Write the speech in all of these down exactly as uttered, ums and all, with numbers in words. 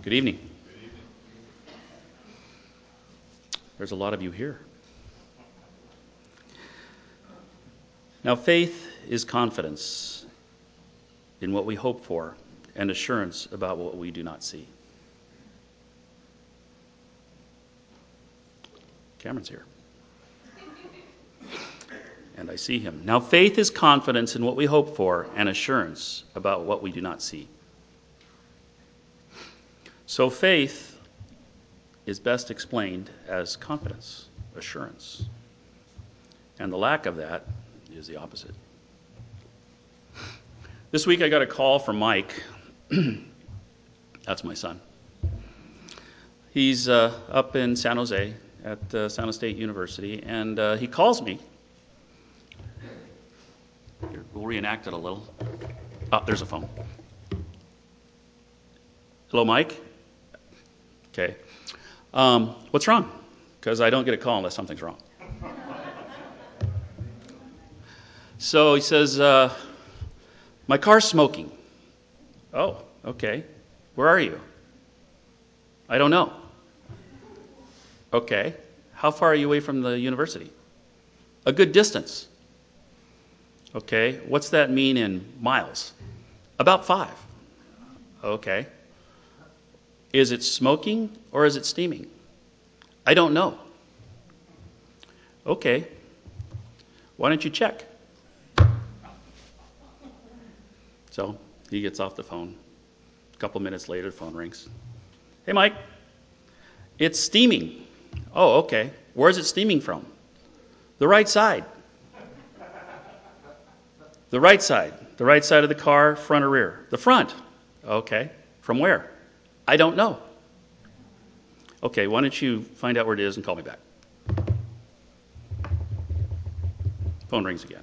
Good evening. There's a lot of you here. Now, faith is confidence in what we hope for and assurance about what we do not see. Cameron's here. And I see him. Now, faith is confidence in what we hope for and assurance about what we do not see. So faith is best explained as confidence, assurance. And the lack of that is the opposite. This week I got a call from Mike. That's my son. He's uh, up in San Jose at uh, San Jose State University, and uh, he calls me. Here, we'll reenact it a little. Oh, there's a phone. Hello, Mike? Okay. Um, what's wrong? Because I don't get a call unless something's wrong. So he says, uh, my car's smoking. Oh, okay. Where are you? I don't know. Okay. How far are you away from the university? A good distance. Okay. What's that mean in miles? About five. Okay. Is it smoking or is it steaming? I don't know. Okay. Why don't you check? So he gets off the phone. A couple minutes later, the phone rings. Hey, Mike. It's steaming. Oh, okay. Where's it steaming from? The right side. The right side. The right side of the car, front or rear? The front. Okay. From where? I don't know. Okay, why don't you find out where it is and call me back? Phone rings again.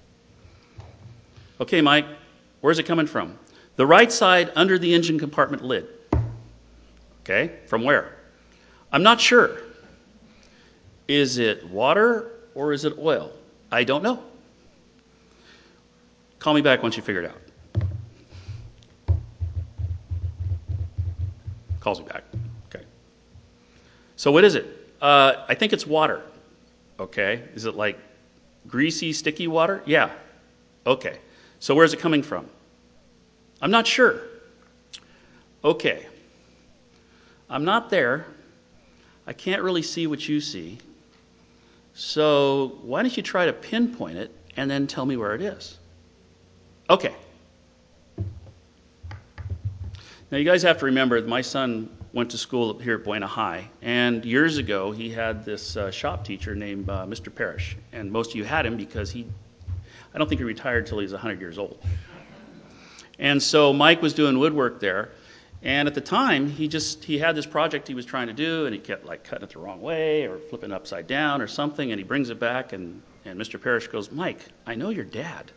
Okay, Mike, where's it coming from? The right side under the engine compartment lid. Okay, from where? I'm not sure. Is it water or is it oil? I don't know. Call me back once you figure it out. Calls me back. Okay. So what is it? Uh, I think it's water. Okay. Is it like greasy, sticky water? Yeah. Okay. So where's it coming from? I'm not sure. Okay. I'm not there. I can't really see what you see. So why don't you try to pinpoint it and then tell me where it is? Okay. Now you guys have to remember that my son went to school up here at Buena High, and years ago he had this uh, shop teacher named uh, Mister Parrish, and most of you had him because he, I don't think he retired until he was one hundred years old. And so Mike was doing woodwork there, and at the time he just, he had this project he was trying to do, and he kept like cutting it the wrong way or flipping it upside down or something, and he brings it back, and, and Mister Parrish goes, Mike, I know your dad.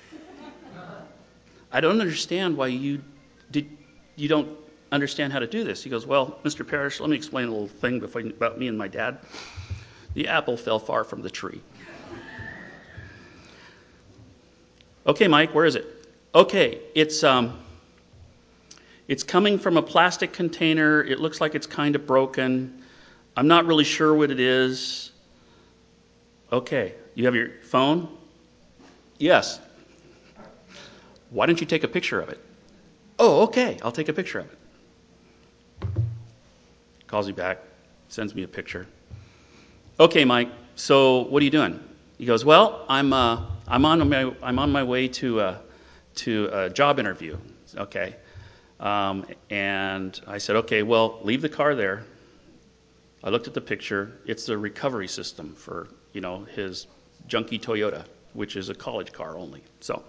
I don't understand why you did, you don't understand how to do this. He goes, well, Mister Parrish, let me explain a little thing before, about me and my dad. The apple fell far from the tree. Okay, Mike, where is it? Okay, it's um, it's coming from a plastic container. It looks like it's kind of broken. I'm not really sure what it is. Okay, you have your phone? Yes. Why don't you take a picture of it? Oh, okay, I'll take a picture of it. Calls me back, sends me a picture. Okay, Mike, so what are you doing? He goes, well, I'm uh, I'm on my I'm on my way to uh, to a job interview. Okay, um, and I said, okay, well, leave the car there. I looked at the picture. It's the recovery system for you know his junky Toyota, which is a college car only. So,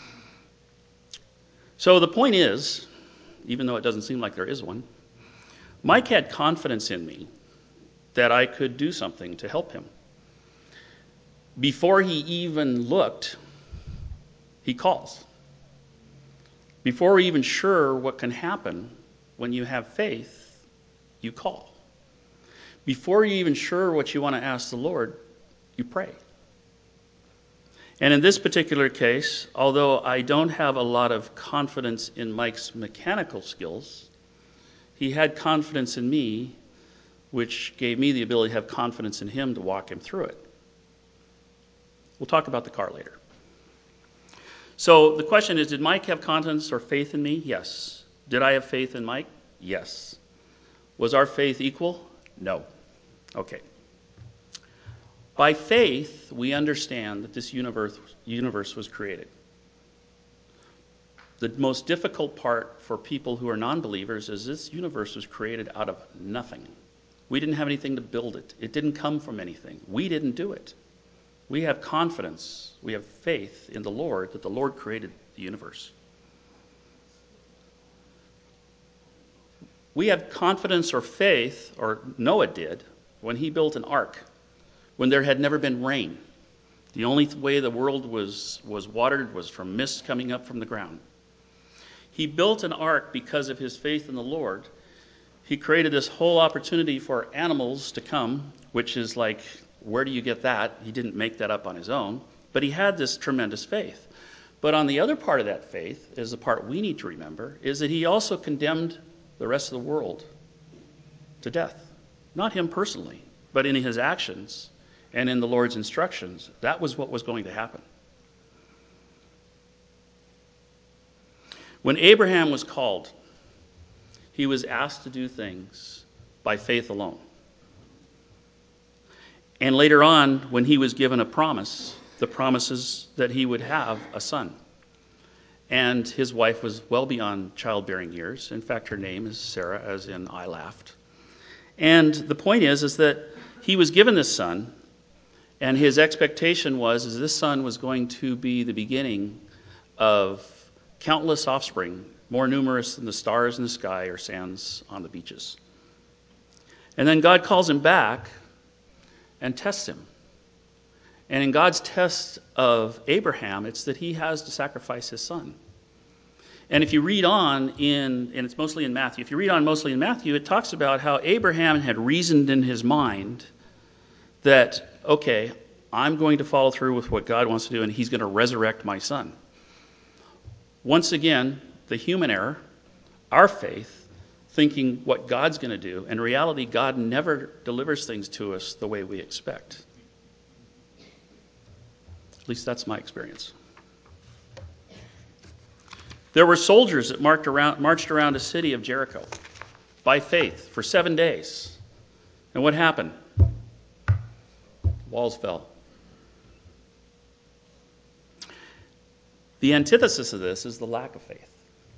so the point is, even though it doesn't seem like there is one, Mike had confidence in me that I could do something to help him. Before he even looked, he calls. Before we're even sure what can happen when you have faith, you call. Before you're even sure what you want to ask the Lord, you pray. And in this particular case, although I don't have a lot of confidence in Mike's mechanical skills, he had confidence in me, which gave me the ability to have confidence in him to walk him through it. We'll talk about the car later. So the question is, did Mike have confidence or faith in me? Yes. Did I have faith in Mike? Yes. Was our faith equal? No. Okay. By faith, we understand that this universe, universe was created. The most difficult part for people who are non-believers is this universe was created out of nothing. We didn't have anything to build it. It didn't come from anything. We didn't do it. We have confidence, we have faith in the Lord that the Lord created the universe. We have confidence or faith, or Noah did, when he built an ark, when there had never been rain. The only way the world was, was watered was from mist coming up from the ground. He built an ark because of his faith in the Lord. He created this whole opportunity for animals to come, which is like, where do you get that? He didn't make that up on his own, but he had this tremendous faith. But on the other part of that faith, is the part we need to remember, is that he also condemned the rest of the world to death. Not him personally, but in his actions and in the Lord's instructions. That was what was going to happen. When Abraham was called, he was asked to do things by faith alone. And later on, when he was given a promise, the promises that he would have a son. And his wife was well beyond childbearing years. In fact, her name is Sarah, as in I laughed. And the point is, is that he was given this son, and his expectation was is this son was going to be the beginning of countless offspring, more numerous than the stars in the sky or sands on the beaches. And then God calls him back and tests him. And in God's test of Abraham, it's that he has to sacrifice his son. And if you read on in, and it's mostly in Matthew, if you read on mostly in Matthew, it talks about how Abraham had reasoned in his mind that, okay, I'm going to follow through with what God wants to do, and he's going to resurrect my son. Once again, the human error, our faith, thinking what God's going to do. In reality, God never delivers things to us the way we expect. At least that's my experience. There were soldiers that marched around, marched around a city of Jericho by faith for seven days. And what happened? Walls fell. The antithesis of this is the lack of faith.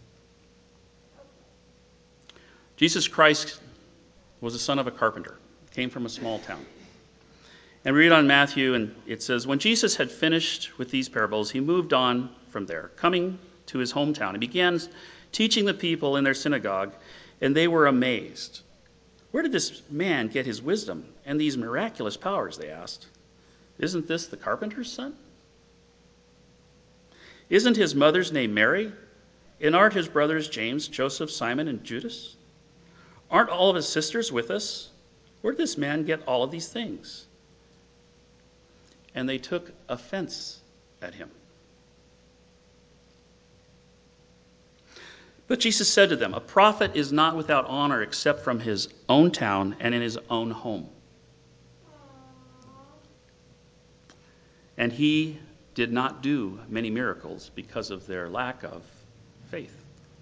Jesus Christ was the son of a carpenter, came from a small town. And we read on Matthew, and it says, when Jesus had finished with these parables, he moved on from there, coming to his hometown. He began teaching the people in their synagogue, and they were amazed. Where did this man get his wisdom and these miraculous powers, they asked. Isn't this the carpenter's son? Isn't his mother's name Mary? And aren't his brothers James, Joseph, Simon, and Judas? Aren't all of his sisters with us? Where did this man get all of these things? And they took offense at him. But Jesus said to them, a prophet is not without honor except from his own town and in his own home. And he did not do many miracles because of their lack of faith.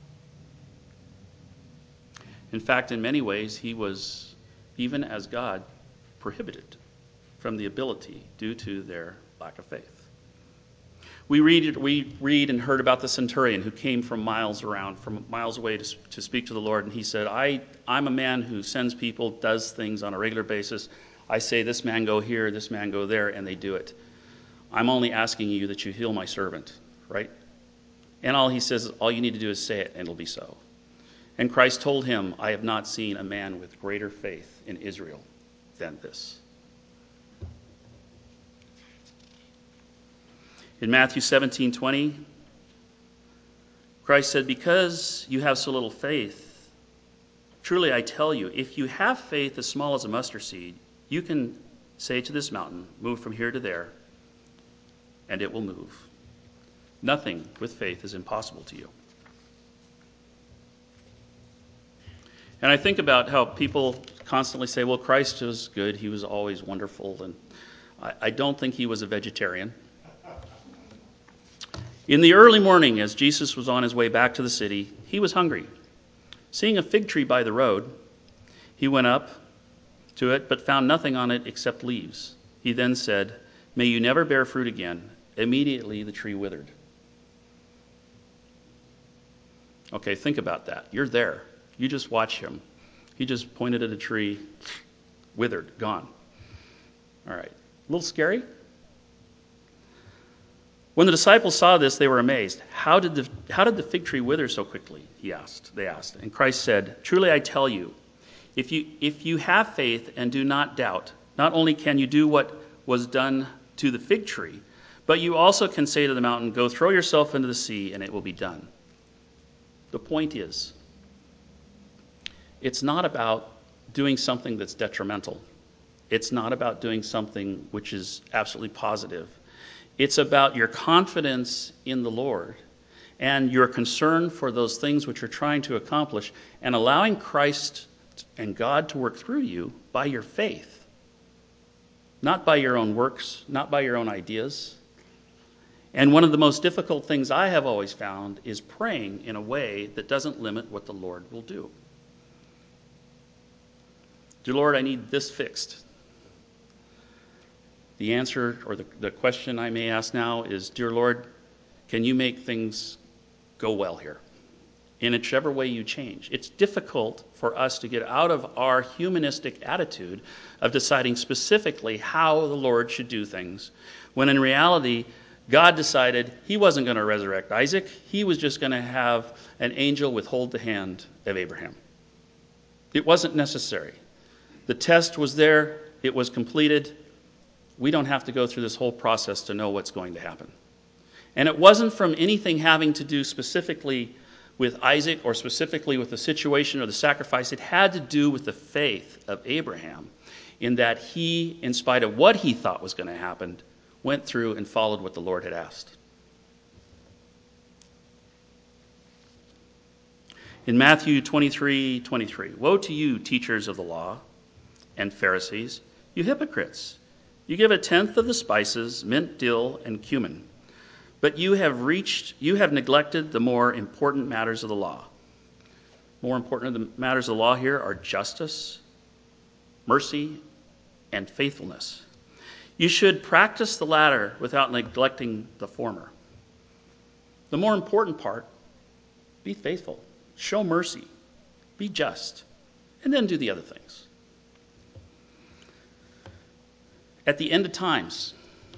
In fact, in many ways, he was, even as God, prohibited from the ability due to their lack of faith. We read, we read and heard about the centurion who came from miles around, from miles away to, to speak to the Lord. And he said, I, I'm a man who sends people, does things on a regular basis. I say, this man go here, this man go there, and they do it. I'm only asking you that you heal my servant, right? And all he says is, all you need to do is say it, and it'll be so. And Christ told him, I have not seen a man with greater faith in Israel than this. In Matthew seventeen twenty, Christ said, because you have so little faith, truly I tell you, if you have faith as small as a mustard seed, you can say to this mountain, move from here to there, and it will move. Nothing with faith is impossible to you. And I think about how people constantly say, well, Christ was good. He was always wonderful. And I, I don't think he was a vegetarian. In the early morning, as Jesus was on his way back to the city, he was hungry. Seeing a fig tree by the road, he went up to it, but found nothing on it except leaves. He then said, "May you never bear fruit again." Immediately the tree withered. Okay, think about that. You're there. You just watch him. He just pointed at a tree, withered, gone. All right. A little scary? When the disciples saw this, they were amazed. How did the, how did the fig tree wither so quickly? He asked. They asked. And Christ said, "Truly I tell you, if you if you have faith and do not doubt, not only can you do what was done to the fig tree, but you also can say to the mountain, 'Go throw yourself into the sea,' and it will be done." The point is, it's not about doing something that's detrimental. It's not about doing something which is absolutely positive. It's about your confidence in the Lord and your concern for those things which you're trying to accomplish and allowing Christ and God to work through you by your faith, not by your own works, not by your own ideas. And one of the most difficult things I have always found is praying in a way that doesn't limit what the Lord will do. Dear Lord, I need this fixed. The answer, or the, the question I may ask now is, Dear Lord, can you make things go well here? In whichever way you change. It's difficult for us to get out of our humanistic attitude of deciding specifically how the Lord should do things, when in reality, God decided he wasn't going to resurrect Isaac. He was just going to have an angel withhold the hand of Abraham. It wasn't necessary. The test was there. It was completed. We don't have to go through this whole process to know what's going to happen. And it wasn't from anything having to do specifically with Isaac or specifically with the situation or the sacrifice. It had to do with the faith of Abraham in that he, in spite of what he thought was going to happen, went through and followed what the Lord had asked. In Matthew twenty-three twenty-three, "Woe to you, teachers of the law and Pharisees, you hypocrites! You give a tenth of the spices, mint, dill, and cumin, but you have reached, you have neglected the more important matters of the law." More important the matters of the law here are justice, mercy, and faithfulness. You should practice the latter without neglecting the former. The more important part, be faithful, show mercy, be just, and then do the other things. At the end of times,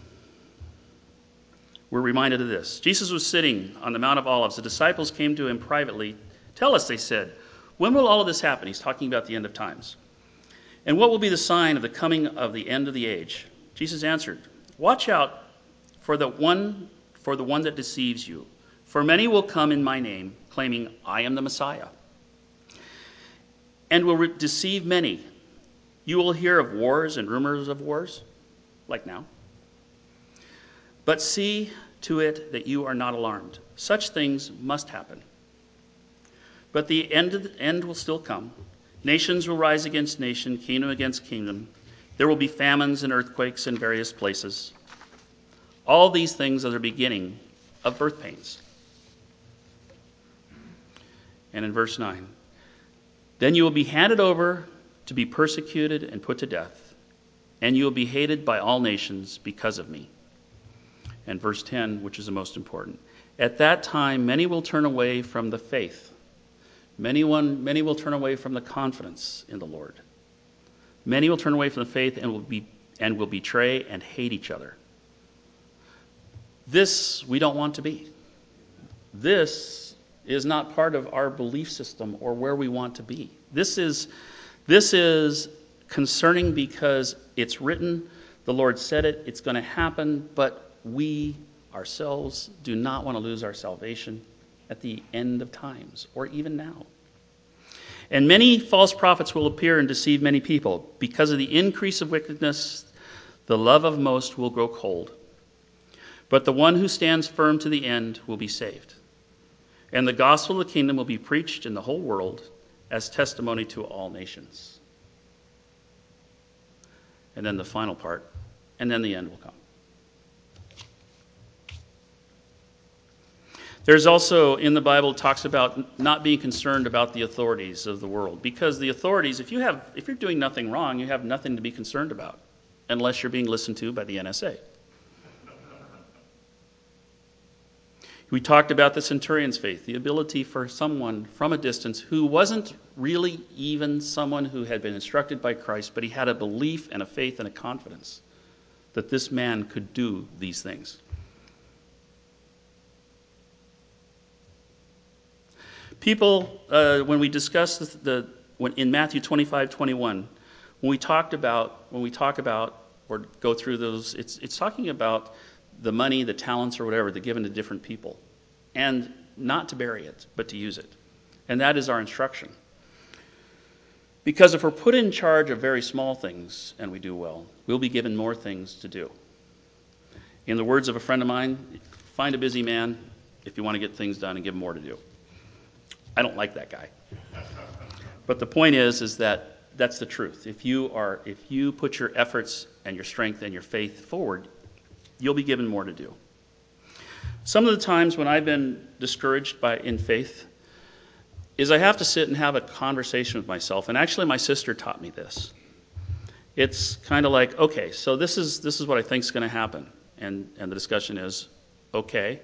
we're reminded of this. Jesus was sitting on the Mount of Olives. The disciples came to him privately. "Tell us," they said, "when will all of this happen?" He's talking about the end of times. "And what will be the sign of the coming of the end of the age?" Jesus answered, "Watch out for the one for the one that deceives you. For many will come in my name, claiming, 'I am the Messiah,' and will re- deceive many. You will hear of wars and rumors of wars, like now. But see to it that you are not alarmed. Such things must happen. But the end, of the end will still come. Nations will rise against nation, kingdom against kingdom. There will be famines and earthquakes in various places. All these things are the beginning of birth pains." And in verse nine, "Then you will be handed over to be persecuted and put to death, and you will be hated by all nations because of me." And verse ten, which is the most important, "At that time many will turn away from the faith. Many, one, many will turn away from the confidence in the Lord. Many will turn away from the faith and will be and will betray and hate each other." This we don't want to be. This is not part of our belief system or where we want to be. This is this is concerning because it's written, the Lord said it, it's going to happen, but we ourselves do not want to lose our salvation at the end of times or even now. "And many false prophets will appear and deceive many people. Because of the increase of wickedness, the love of most will grow cold. But the one who stands firm to the end will be saved. And the gospel of the kingdom will be preached in the whole world as testimony to all nations. And then the final part, and then the end will come. There's also, in the Bible, it talks about not being concerned about the authorities of the world. Because the authorities, if you have, if you're doing nothing wrong, you have nothing to be concerned about, unless you're being listened to by the N S A. We talked about the centurion's faith, the ability for someone from a distance who wasn't really even someone who had been instructed by Christ, but he had a belief and a faith and a confidence that this man could do these things. People, uh, when we discussed the, the when in Matthew twenty-five twenty-one, when we talked about when we talk about or go through those, it's it's talking about the money, the talents, or whatever, they're given to different people, and not to bury it, but to use it, and that is our instruction. Because if we're put in charge of very small things and we do well, we'll be given more things to do. In the words of a friend of mine, find a busy man if you want to get things done and give him more to do. I don't like that guy. But the point is, is that that's the truth. If you are, if you put your efforts and your strength and your faith forward, you'll be given more to do. Some of the times when I've been discouraged by in faith is I have to sit and have a conversation with myself. And actually, my sister taught me this. It's kind of like, okay, so this is this is what I think is going to happen, and and the discussion is, okay.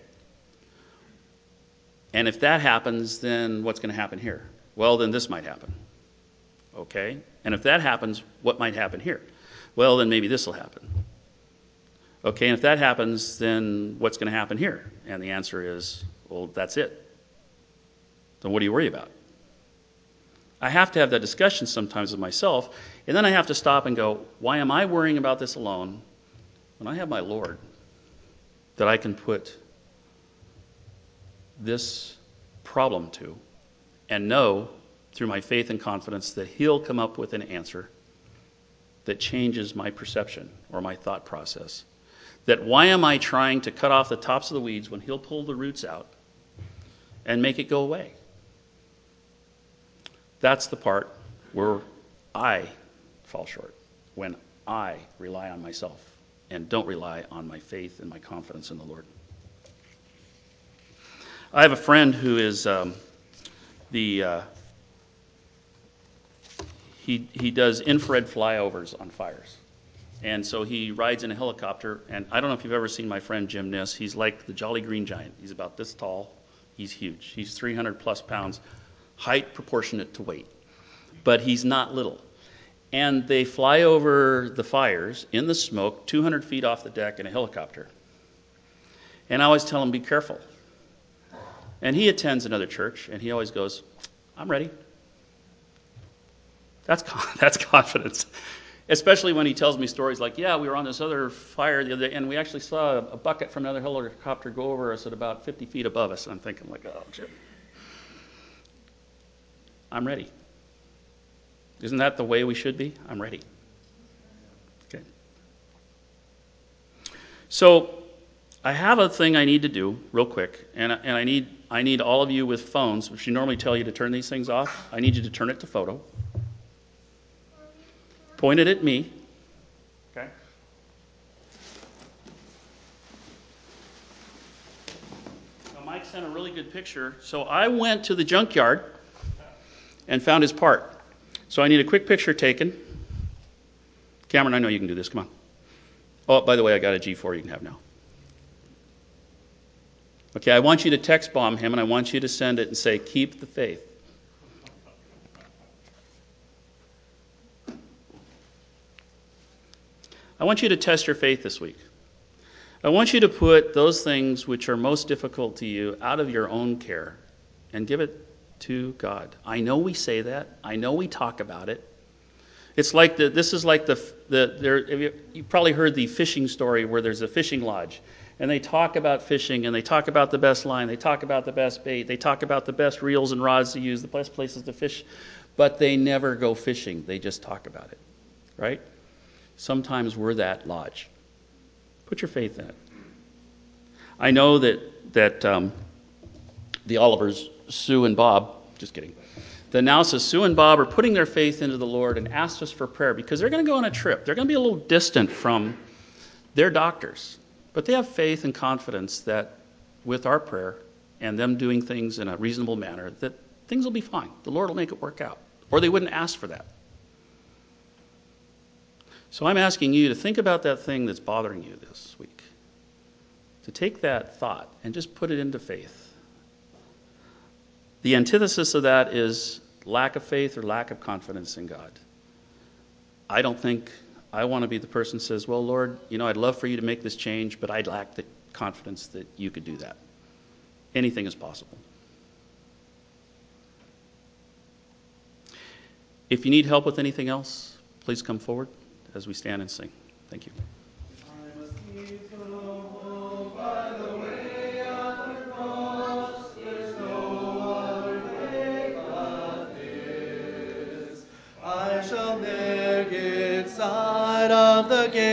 And if that happens, then what's going to happen here? Well, then this might happen. Okay? And if that happens, what might happen here? Well, then maybe this will happen. Okay, and if that happens, then what's going to happen here? And the answer is, well, that's it. Then what do you worry about? I have to have that discussion sometimes with myself, and then I have to stop and go, why am I worrying about this alone when I have my Lord that I can put this problem to, and know through my faith and confidence that he'll come up with an answer that changes my perception or my thought process. That why am I trying to cut off the tops of the weeds when he'll pull the roots out and make it go away? That's the part where I fall short, when I rely on myself and don't rely on my faith and my confidence in the Lord. I have a friend who is um, the uh, he he does infrared flyovers on fires, and so he rides in a helicopter. And I don't know if you've ever seen my friend Jim Niss. He's like the Jolly Green Giant. He's about this tall. He's huge. He's three hundred plus pounds, height proportionate to weight, but he's not little. And they fly over the fires in the smoke, two hundred feet off the deck in a helicopter. And I always tell him, be careful. And he attends another church, and he always goes, I'm ready. That's that's confidence. Especially when he tells me stories like, yeah, we were on this other fire the other day, and we actually saw a bucket from another helicopter go over us at about fifty feet above us. And I'm thinking, like, oh, shit. I'm ready. Isn't that the way we should be? I'm ready. Okay. So I have a thing I need to do real quick, and and I need I need all of you with phones, which you normally tell you to turn these things off. I need you to turn it to photo. Point it at me. Okay. Now Mike sent a really good picture. So I went to the junkyard and found his part. So I need a quick picture taken. Cameron, I know you can do this. Come on. Oh, by the way, I got a G four you can have now. Okay, I want you to text bomb him, and I want you to send it and say, keep the faith. I want you to test your faith this week. I want you to put those things which are most difficult to you out of your own care and give it to God. I know we say that. I know we talk about it. It's like the, this is like the, the there, you, you probably heard the fishing story where there's a fishing lodge. And they talk about fishing, and they talk about the best line, they talk about the best bait, they talk about the best reels and rods to use, the best places to fish, but they never go fishing. They just talk about it, right? Sometimes we're that lodge. Put your faith in it. I know that that um, the Olivers, Sue and Bob, just kidding, that now says Sue and Bob are putting their faith into the Lord and asked us for prayer because they're going to go on a trip. They're going to be a little distant from their doctors. But they have faith and confidence that with our prayer and them doing things in a reasonable manner, that things will be fine. The Lord will make it work out. Or they wouldn't ask for that. So I'm asking you to think about that thing that's bothering you this week. To take that thought and just put it into faith. The antithesis of that is lack of faith or lack of confidence in God. I don't think I want to be the person who says, well, Lord, you know, I'd love for you to make this change, but I lack the confidence that you could do that. Anything is possible. If you need help with anything else, please come forward as we stand and sing. Thank you. I shall there get sight of the gate.